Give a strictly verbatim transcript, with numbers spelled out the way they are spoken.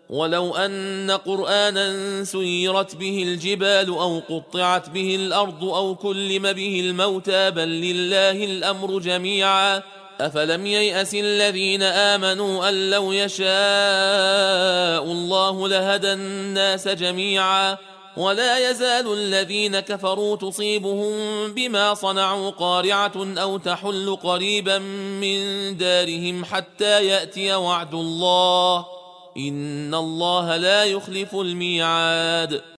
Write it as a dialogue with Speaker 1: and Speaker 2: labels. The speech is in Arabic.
Speaker 1: ولو أن قرآنا سيرت به الجبال أو قطعت به الأرض أو كلم به الموتى بل لله الأمر جميعا أفلم ييأس الذين آمنوا أن لو يشاء الله لهدى الناس جميعا ولا يزال الذين كفروا تصيبهم بما صنعوا قارعة أو تحل قريبا من دارهم حتى يأتي وعد الله إن الله لا يخلف الميعاد